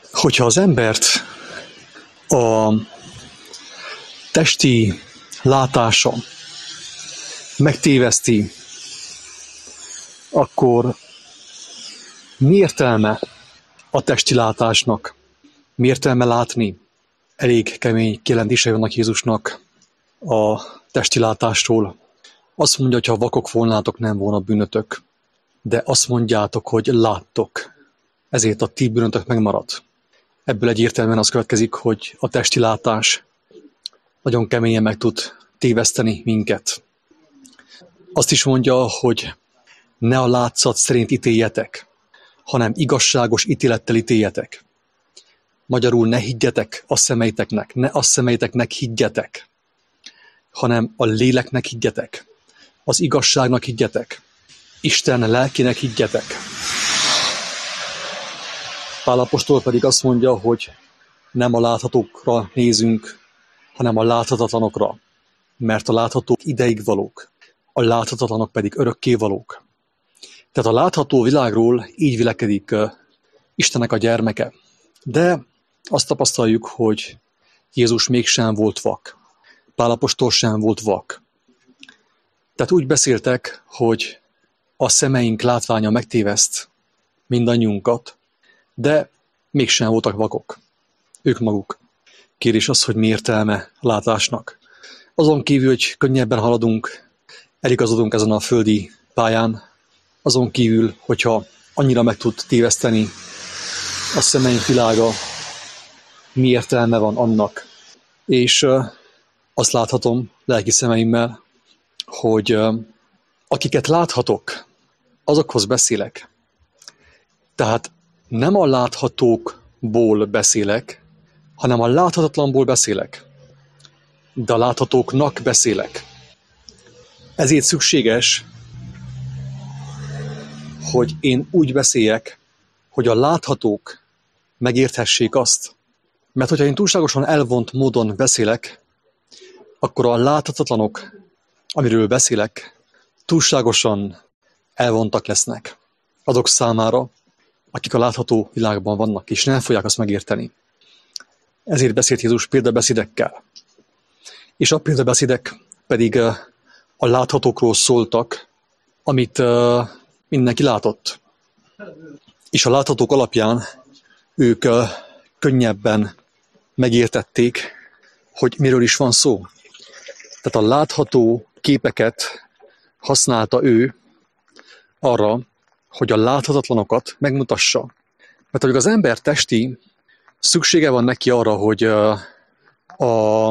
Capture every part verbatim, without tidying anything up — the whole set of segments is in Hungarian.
Hogyha az embert a testi látása megtéveszti, akkor mi értelme a testi látásnak? Mi értelme látni? Elég kemény kijelentései vannak Jézusnak a testi látásról. Azt mondja, hogy ha vakok volnátok, nem volna bűnötök, de azt mondjátok, hogy láttok, ezért a ti bűnötök megmaradt. Ebből egyértelműen az következik, hogy a testi látás nagyon keményen meg tud téveszteni minket. Azt is mondja, hogy ne a látszat szerint ítéljetek, hanem igazságos ítélettel ítéljetek. Magyarul ne higgyetek a szemeiteknek, ne a szemeiteknek higgyetek, hanem a léleknek higgyetek, az igazságnak higgyetek, Isten lelkének higgyetek. Pál apostol pedig azt mondja, hogy nem a láthatókra nézünk, hanem a láthatatlanokra, mert a láthatók ideig valók, a láthatatlanok pedig örökké valók. Tehát a látható világról így vélekedik Istennek a gyermeke. De azt tapasztaljuk, hogy Jézus mégsem volt vak. Pál apostol sem volt vak. Tehát úgy beszéltek, hogy a szemeink látványa megtéveszt mindannyiunkat, de mégsem voltak vakok. Ők maguk. Kérdés az, hogy mi értelme a látásnak. Azon kívül, hogy könnyebben haladunk, eligazodunk ezen a földi pályán, azon kívül, hogyha annyira meg tud téveszteni a szemeink világa, mi értelme van annak. És uh, azt láthatom lelki szemeimmel, hogy uh, akiket láthatok, azokhoz beszélek. Tehát nem a láthatókból beszélek, hanem a láthatatlanból beszélek. De a láthatóknak beszélek. Ezért szükséges, hogy én úgy beszéljek, hogy a láthatók megérthessék azt. Mert hogyha én túlságosan elvont módon beszélek, akkor a láthatatlanok, amiről beszélek, túlságosan elvontak lesznek azok számára, akik a látható világban vannak, és nem fogják azt megérteni. Ezért beszélt Jézus példabeszédekkel. És a példabeszédek pedig a láthatókról szóltak, amit mindenki látott. És a láthatók alapján ők könnyebben megértették, hogy miről is van szó. Tehát a látható képeket használta ő arra, hogy a láthatatlanokat megmutassa. Mert hogy az ember testi, szüksége van neki arra, hogy a, a,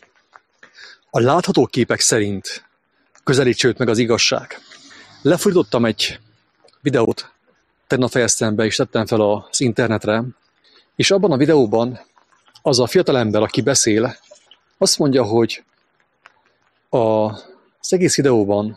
a látható képek szerint közelítse őt meg az igazság. Lefordítottam egy videót, tegnap fejeztem be és tettem fel az internetre, és abban a videóban az a fiatalember, aki beszél, azt mondja, hogy a, az egész videóban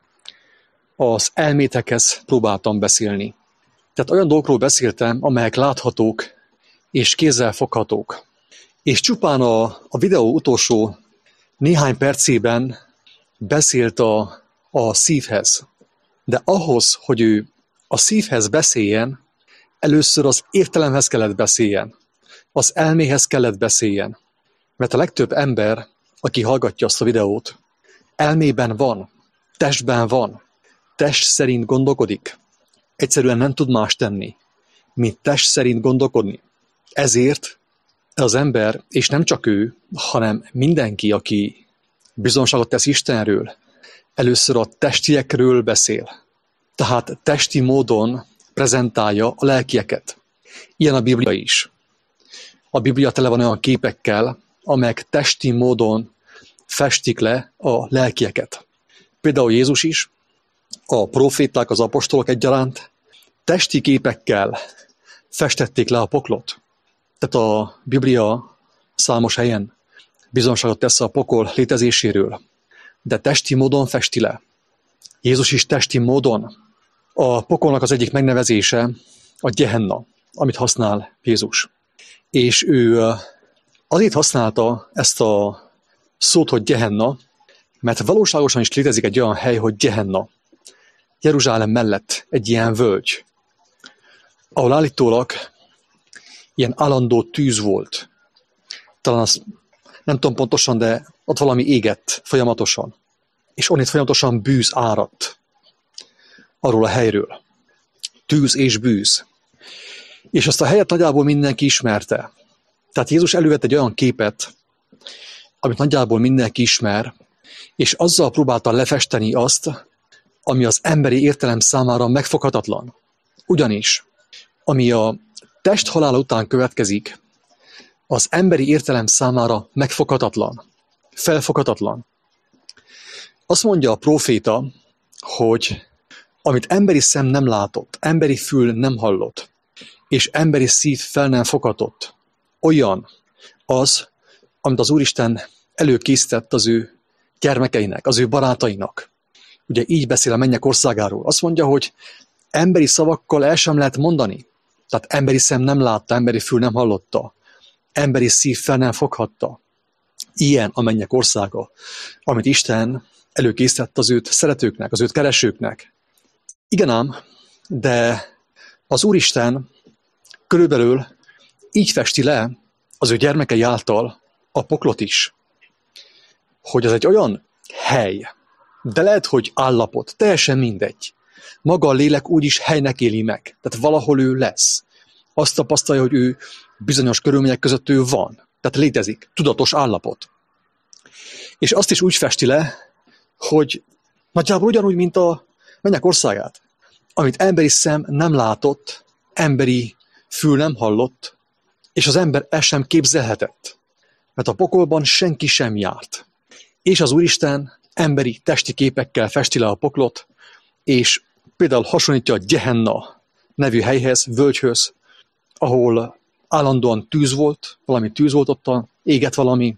az elmétekhez próbáltam beszélni. Tehát olyan dolgokról beszéltem, amelyek láthatók és kézzel foghatók. És csupán a, a videó utolsó néhány percében beszélt a, a szívhez. De ahhoz, hogy ő a szívhez beszéljen, először az értelemhez kellett beszéljen. Az elméhez kellett beszéljen. Mert a legtöbb ember, aki hallgatja azt a videót, elmében van, testben van, test szerint gondolkodik. Egyszerűen nem tud más tenni, mint test szerint gondolkodni. Ezért az ember, és nem csak ő, hanem mindenki, aki bizonyságot tesz Istenről, először a testiekről beszél. Tehát testi módon prezentálja a lelkieket. Ilyen a Biblia is. A Biblia tele van olyan képekkel, amelyek testi módon festik le a lelkieket. Például Jézus is, a proféták, az apostolok egyaránt testi képekkel festették le a poklot. Tehát a Biblia számos helyen bizonyságot tesz a pokol létezéséről, de testi módon festi le. Jézus is testi módon. A pokolnak az egyik megnevezése a Gehenna, amit használ Jézus. És ő azért használta ezt a szót, hogy Gehenna, mert valóságosan is létezik egy olyan hely, hogy Gehenna. Jeruzsálem mellett egy ilyen völgy, ahol állítólag ilyen állandó tűz volt. Talán azt nem tudom pontosan, de ott valami égett folyamatosan. És onnét folyamatosan bűz áradt arról a helyről. Tűz és bűz. És azt a helyet nagyjából mindenki ismerte. Tehát Jézus elővett egy olyan képet, amit nagyjából mindenki ismer, és azzal próbálta lefesteni azt, ami az emberi értelem számára megfoghatatlan. Ugyanis, ami a testhalál után következik, az emberi értelem számára megfoghatatlan, felfoghatatlan. Azt mondja a próféta, hogy amit emberi szem nem látott, emberi fül nem hallott, és emberi szív fel nem foghatott, olyan az, amit az Úristen előkészített az ő gyermekeinek, az ő barátainak. Ugye így beszél a mennyek országáról. Azt mondja, hogy emberi szavakkal el sem lehet mondani. Tehát emberi szem nem látta, emberi fül nem hallotta, emberi szív fel nem foghatta. Ilyen a mennyek országa, amit Isten előkészített az őt szeretőknek, az őt keresőknek. Igen ám, de az Úristen körülbelül így festi le az ő gyermekei által a poklot is, hogy az egy olyan hely, de lehet, hogy állapot, teljesen mindegy. Maga a lélek úgyis helynek éli meg, tehát valahol ő lesz. Azt tapasztalja, hogy ő bizonyos körülmények között ő van, tehát létezik, tudatos állapot. És azt is úgy festi le, hogy nagyjából ugyanúgy, mint a mennyek országát, amit emberi szem nem látott, emberi fül nem hallott, és az ember el sem képzelhetett. Mert a pokolban senki sem járt. És az Úristen emberi testi képekkel festi le a poklot, és például hasonlítja a Gehenna nevű helyhez, völgyhöz, ahol állandóan tűz volt, valami tűz volt ott, égett valami,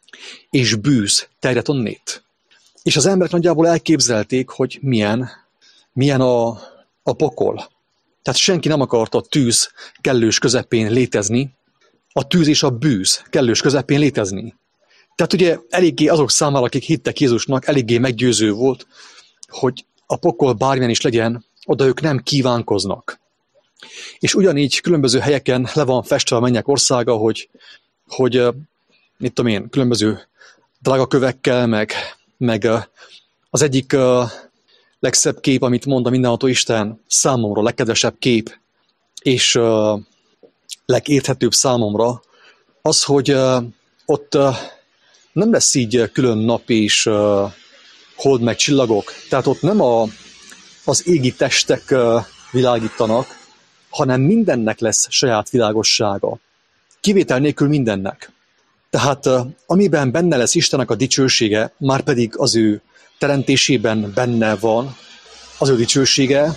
és bűz terjedt onnét. És az emberek nagyjából elképzelték, hogy milyen, milyen a, a pokol. Tehát senki nem akarta a tűz kellős közepén létezni, a tűz és a bűz kellős közepén létezni. Tehát ugye eléggé azok számára, akik hittek Jézusnak, eléggé meggyőző volt, hogy a pokol bármilyen is legyen, oda ők nem kívánkoznak. És ugyanígy különböző helyeken le van festve a mennyek országa, hogy, hogy mit tudom én, különböző drágakövekkel, meg, meg az egyik legszebb kép, amit mond a mindenható Isten, számomra legkedvesebb kép, és legérthetőbb számomra, az, hogy ott nem lesz így külön nap és hold meg csillagok. Tehát ott nem a, az égi testek világítanak, hanem mindennek lesz saját világossága. Kivétel nélkül mindennek. Tehát amiben benne lesz Istennek a dicsősége, már pedig az ő teremtésében benne van az ő dicsősége,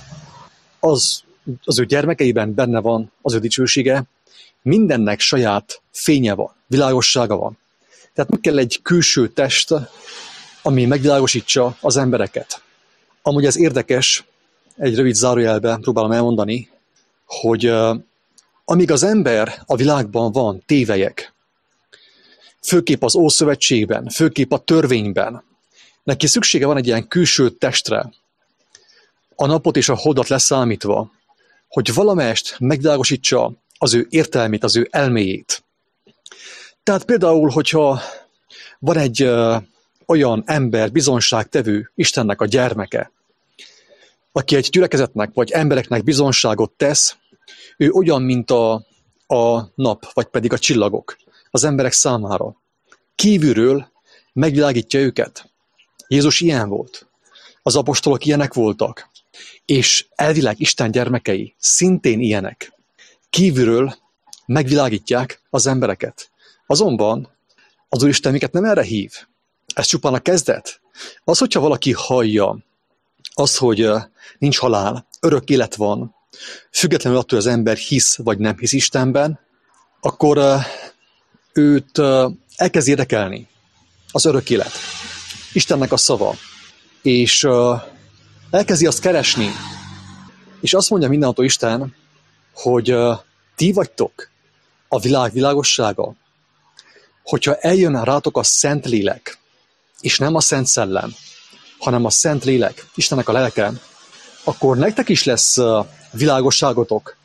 az, az ő gyermekeiben benne van az ő dicsősége, mindennek saját fénye van, világossága van. Tehát meg kell egy külső test, ami megvilágosítsa az embereket. Amúgy ez érdekes, egy rövid zárójelben próbálom elmondani, hogy uh, amíg az ember a világban van, tévelyek, főképp az Ószövetségben, főképp a törvényben, neki szüksége van egy ilyen külső testre, a napot és a holdat leszámítva, hogy valamelyest megvilágosítsa az ő értelmét, az ő elméjét. Tehát például, hogyha van egy ö, olyan ember, bizonságtevő, Istennek a gyermeke, aki egy gyülekezetnek vagy embereknek bizonságot tesz, ő olyan, mint a, a nap, vagy pedig a csillagok az emberek számára. Kívülről megvilágítja őket. Jézus ilyen volt. Az apostolok ilyenek voltak. És elvileg Isten gyermekei szintén ilyenek. Kívülről megvilágítják az embereket. Azonban az Úristen minket nem erre hív. Ez csupán a kezdet. Az, hogyha valaki hallja az, hogy nincs halál, örök élet van, függetlenül attól, hogy az ember hisz vagy nem hisz Istenben, akkor őt elkezd érdekelni az örök élet. Istennek a szava. És elkezdi azt keresni. És azt mondja mindenható Isten, hogy ti vagytok a világ világossága. Hogyha eljön rátok a Szent Lélek, és nem a Szent Szellem, hanem a Szent Lélek, Istennek a lelke, akkor nektek is lesz világosságotok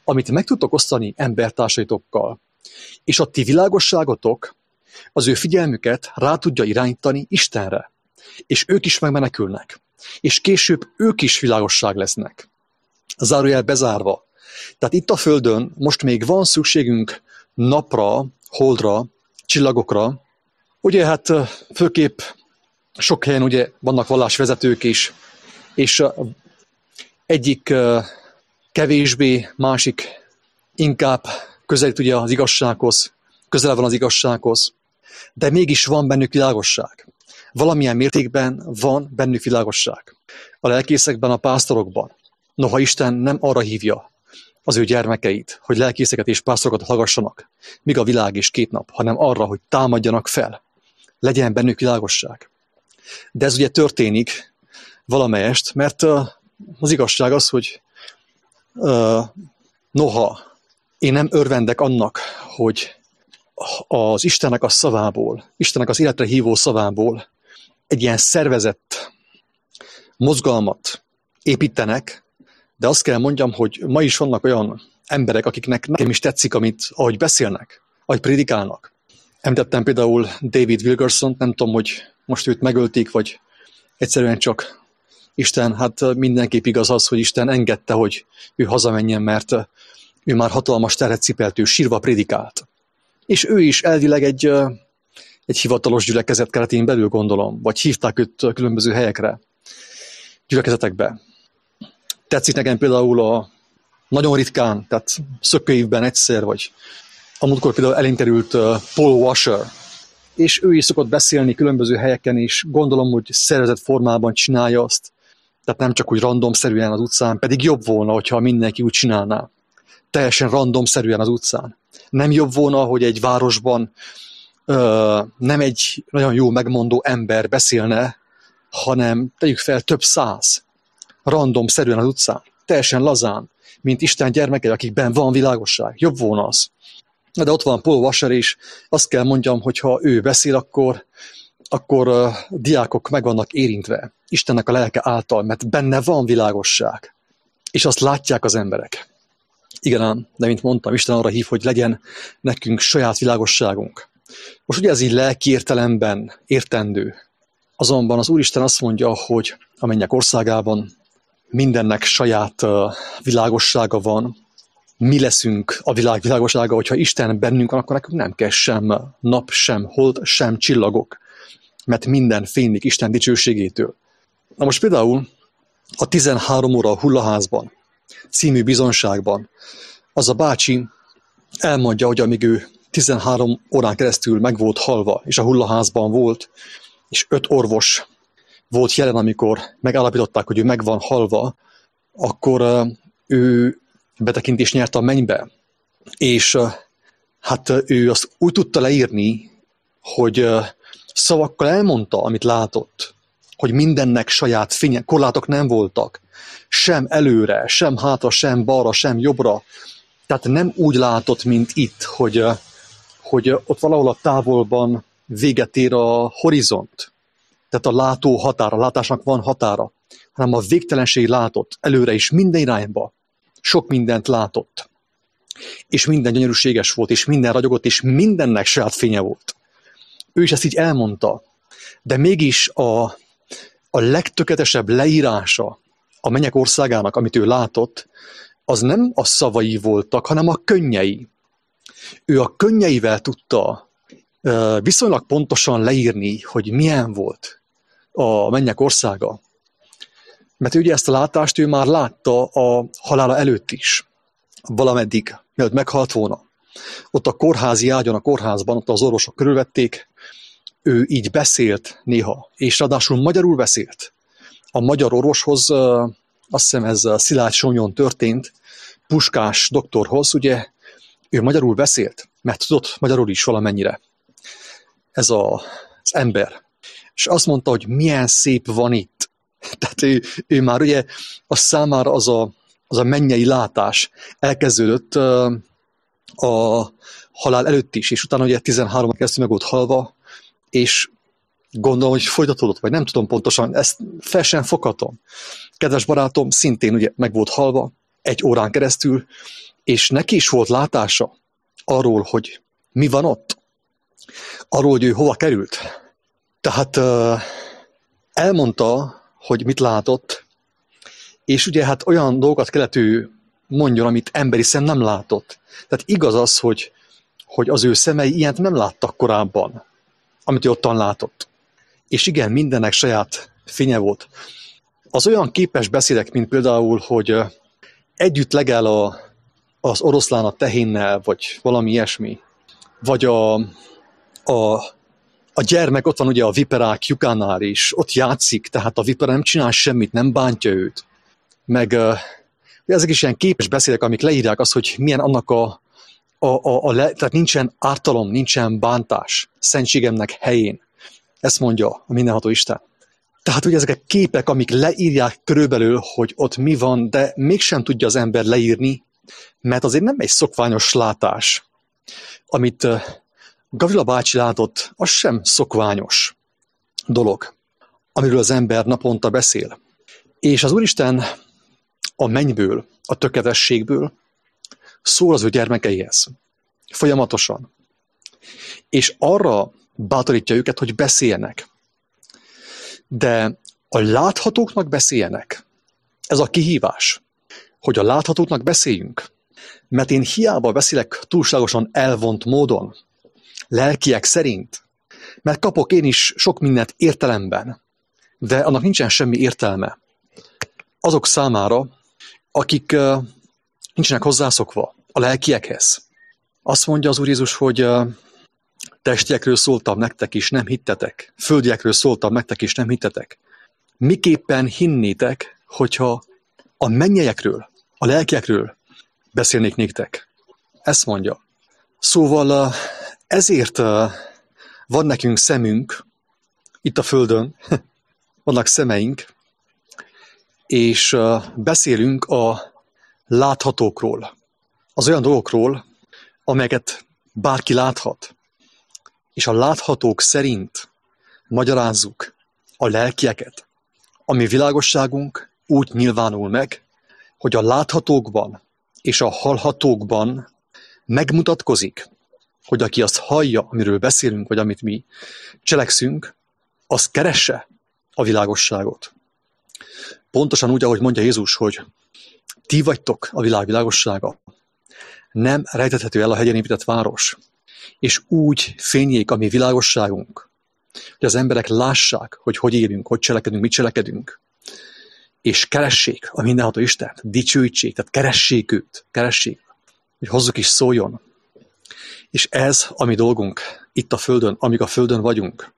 amit meg tudtok osztani embertársaitokkal, és a ti világosságotok az ő figyelmüket rá tudja irányítani Istenre, és ők is megmenekülnek, és később ők is világosság lesznek. Zárójel bezárva. Tehát itt a Földön most még van szükségünk napra, holdra, csillagokra. Ugye hát főképp sok helyen ugye vannak vallásvezetők is, és egyik kevésbé, másik inkább közelít ugye az igazsághoz, közel van az igazsághoz, de mégis van bennük világosság. Valamilyen mértékben van bennük világosság. A lelkészekben, a pásztorokban. Noha Isten nem arra hívja az ő gyermekeit, hogy lelkészeket és pásztorokat hallgassanak, míg a világ és két nap, hanem arra, hogy támadjanak fel. Legyen bennük világosság. De ez ugye történik valamelyest, mert az igazság az, hogy uh, noha én nem örvendek annak, hogy az Istennek a szavából, Istennek az életre hívó szavából egy ilyen szervezett mozgalmat építenek, de azt kell mondjam, hogy ma is vannak olyan emberek, akiknek nekem is tetszik, amit, ahogy beszélnek, ahogy prédikálnak. Említettem például David Wilkersont, nem tudom, hogy most őt megölték, vagy egyszerűen csak Isten, hát mindenképp igaz az, hogy Isten engedte, hogy ő hazamenjen, mert ő már hatalmas terhet cipelt, ő sírva prédikált. És ő is elvileg egy, egy hivatalos gyülekezet keretén belül, gondolom, vagy hívták őt különböző helyekre, gyülekezetekbe. Tetszik nekem például a nagyon ritkán, tehát szökőívben egyszer, vagy a múltkor például elinterült Paul Washer, és ő is szokott beszélni különböző helyeken, és gondolom, hogy szervezett formában csinálja azt, tehát nem csak úgy randomszerűen az utcán, pedig jobb volna, hogyha mindenki úgy csinálná. Teljesen randomszerűen az utcán. Nem jobb volna, hogy egy városban ö, nem egy nagyon jó megmondó ember beszélne, hanem tegyük fel több száz. Randomszerűen az utcán. Teljesen lazán, mint Isten gyermekei, akikben van világosság. Jobb volna az. De ott van Paul Washer, és azt kell mondjam, hogy ha ő beszél, akkor, akkor uh, diákok meg vannak érintve. Istennek a lelke által, mert benne van világosság. És azt látják az emberek. Igen ám, de mint mondtam, Isten arra hív, hogy legyen nekünk saját világosságunk. Most ugye ez így lelki értelemben értendő. Azonban az Úristen azt mondja, hogy a mennyek országában mindennek saját uh, világossága van. Mi leszünk a világ világossága, hogyha Isten bennünk van, akkor nekünk nem kell sem nap, sem hold, sem csillagok, mert minden fénylik Isten dicsőségétől. Na most például a tizenhárom óra a hullaházban című bizonságban az a bácsi elmondja, hogy amíg ő tizenhárom órán keresztül meg volt halva, és a hullaházban volt, és öt orvos volt jelen, amikor megállapították, hogy ő meg van halva, akkor ő betekintést nyert a mennybe. És hát ő azt úgy tudta leírni, hogy szavakkal elmondta, amit látott, hogy mindennek saját fénye, korlátok nem voltak, sem előre, sem hátra, sem balra, sem jobbra. Tehát nem úgy látott, mint itt, hogy, hogy ott valahol a távolban véget ér a horizont. Tehát a látó határa, a látásnak van határa, hanem a végtelenség látott előre is minden irányba. Sok mindent látott. És minden gyönyörűséges volt, és minden ragyogott, és mindennek saját fénye volt. Ő is ezt így elmondta. De mégis a, a legtökéletesebb leírása a mennyek országának, amit ő látott, az nem a szavai voltak, hanem a könnyei. Ő a könnyeivel tudta viszonylag pontosan leírni, hogy milyen volt a mennyek országa. Mert ugye ezt a látást ő már látta a halála előtt is. Valameddig, mielőtt meghalt volna. Ott a kórházi ágyon, a kórházban, ott az orvosok körülvették, ő így beszélt néha, és ráadásul magyarul beszélt. A magyar orvoshoz, azt hiszem ez Szilágy Sonyon történt, Puskás doktorhoz, ugye, ő magyarul beszélt, mert tudott magyarul is valamennyire. Ez a, az ember. És azt mondta, hogy milyen szép van itt. Tehát ő, ő már ugye a számára az a, az a mennyei látás elkezdődött uh, a halál előtt is, és utána ugye tizenhárom keresztül meg volt halva, és gondolom, hogy folytatódott, vagy nem tudom pontosan, ezt fel sem foghatom. Kedves barátom szintén ugye meg volt halva egy órán keresztül, és neki is volt látása arról, hogy mi van ott, arról, hogy ő hova került. Tehát uh, elmondta, hogy mit látott, és ugye hát olyan dolgokat kellett ő mondjon, amit emberi szem nem látott. Tehát igaz az, hogy, hogy az ő szemei ilyent nem láttak korábban, amit ő ottan látott. És igen, mindennek saját fénye volt. Az olyan képes beszédek, mint például, hogy együtt legel a, az oroszlán a tehénnel, vagy valami ilyesmi, vagy a, a, a gyermek ott van ugye a viperák lyukánál is, ott játszik, tehát a vipera nem csinál semmit, nem bántja őt. Meg ezek is ilyen képes beszédek, amik leírják azt, hogy milyen annak a, a, a, a le, tehát nincsen ártalom, nincsen bántás szentségemnek helyén. Ezt mondja a mindenható Isten. Tehát ugye ezek a képek, amik leírják körülbelül, hogy ott mi van, de mégsem tudja az ember leírni, mert azért nem egy szokványos látás. Amit Gavrila bácsi látott, az sem szokványos dolog, amiről az ember naponta beszél. És az Úristen a mennyből, a tökéletességből szól az ő gyermekeihez. Folyamatosan. És arra bátorítja őket, hogy beszéljenek. De a láthatóknak beszéljenek. Ez a kihívás, hogy a láthatóknak beszéljünk. Mert én hiába beszélek túlságosan elvont módon, lelkiek szerint, mert kapok én is sok mindent értelemben, de annak nincsen semmi értelme. Azok számára, akik uh, nincsenek hozzászokva a lelkiekhez. Azt mondja az Úr Jézus, hogy uh, testiekről szóltam nektek is, nem hittetek. Földiekről szóltam nektek is, nem hittetek. Miképpen hinnétek, hogyha a mennyeiekről, a lelkiekről beszélnék néktek? Ezt mondja. Szóval uh, ezért uh, van nekünk szemünk itt a földön, vannak szemeink, és uh, beszélünk a láthatókról, az olyan dolgokról, amelyeket bárki láthat. És a láthatók szerint magyarázzuk a lelkieket. A mi világosságunk úgy nyilvánul meg, hogy a láthatókban és a hallhatókban megmutatkozik, hogy aki azt hallja, amiről beszélünk, vagy amit mi cselekszünk, az keresse a világosságot. Pontosan úgy, ahogy mondja Jézus, hogy ti vagytok a világ világossága. Nem rejtethető el a hegyen épített város. És úgy fényék a mi világosságunk, hogy az emberek lássák, hogy hogy élünk, hogy cselekedünk, mit cselekedünk. És keressék a mindenható Istent, dicsőítsék, tehát keressék őt, keressék, hogy hozzuk is szóljon. És ez a mi dolgunk itt a földön, amíg a földön vagyunk,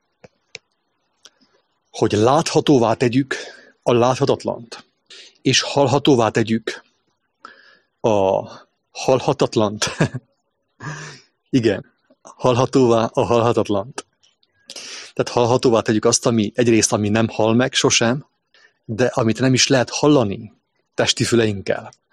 hogy láthatóvá tegyük a láthatatlant, és hallhatóvá tegyük a hallhatatlant. Igen, hallhatóvá a hallhatatlant. Tehát hallhatóvá tegyük azt, ami egyrészt, ami nem hall meg sosem, de amit nem is lehet hallani testi füleinkkel.